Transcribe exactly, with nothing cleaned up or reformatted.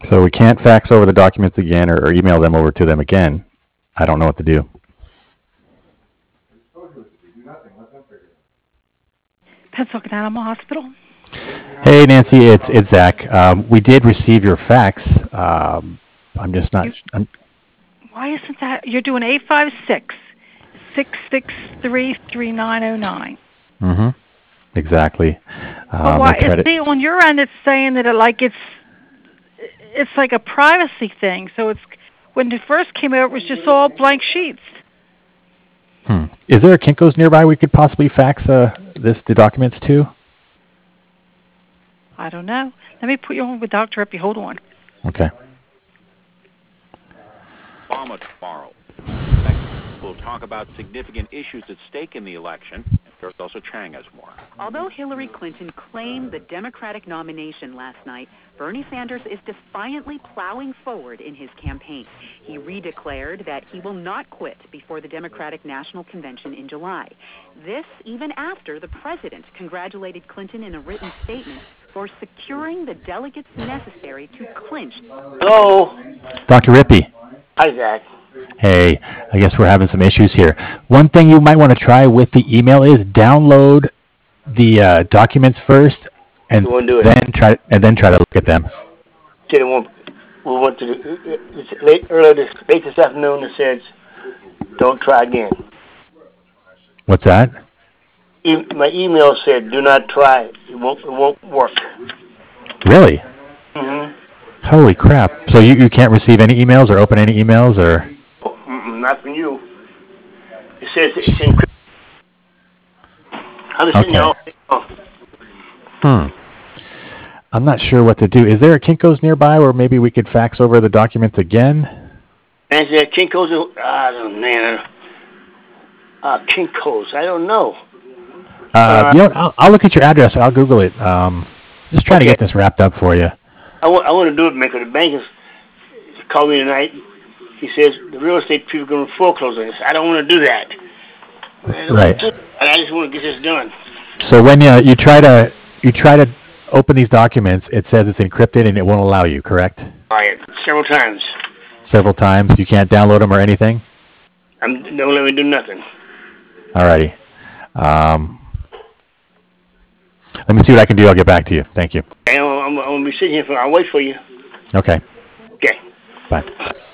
So we can't fax over the documents again or, or email them over to them again. I don't know what to do. Pennsylvania Animal Hospital. Hey, Nancy, it's it's Zach. Um, we did receive your fax. Um, I'm just not. You, I'm, why isn't that? You're doing eight five six, six six three, three nine zero nine. mm-hmm. Exactly. But Um, why? I tried See, it. on your end, it's saying that it like it's it's like a privacy thing. So it's when it first came out, it was just all blank sheets. Hmm. Is there a Kinko's nearby we could possibly fax uh, this the documents to? I don't know. Let me put you on with Doctor Epi. Hold on. Okay. Obama tomorrow. We'll talk about significant issues at stake in the election. There's also Chang has more. Although Hillary Clinton claimed the Democratic nomination last night, Bernie Sanders is defiantly plowing forward in his campaign. He redeclared that he will not quit before the Democratic National Convention in July. This even after the president congratulated Clinton in a written statement for securing the delegates necessary to clinch. Hello. Doctor Rippey. Hi, Zach. Hey, I guess we're having some issues here. One thing you might want to try with the email is download the uh, documents first, and then try and then try to look at them. We went to the, it's late earlier this late this afternoon. It says, "Don't try again." What's that? E- my email said, "Do not try. It won't. It won't work." Really? Mm-hmm. Holy crap! So you, you can't receive any emails or open any emails or? Mm-mm, not from you. It says it's encrypted. I'm just Okay. sitting there. Hmm. I'm not sure what to do. Is there a Kinko's nearby where maybe we could fax over the documents again? And said Kinko's. I don't know. Uh, Kinko's. I don't know. Uh, Uh, you know, I'll, I'll look at your address. I'll Google it. Um, just trying Okay. to get this wrapped up for you. I want, I want to do it, man, because the bank is called me tonight. He says the real estate people are going to foreclose on this. I don't want to do that. I don't Right. want to do that. I just want to get this done. So when you you try to you try to open these documents, it says it's encrypted and it won't allow you. Correct? All right, several times. Several times. You can't download them or anything. I'm, don't let me do nothing. Alrighty. Um, let me see what I can do. I'll get back to you. Thank you. And I'm, I'm, I'm going to be sitting here for. I'll wait for you. Okay. Okay. Bye.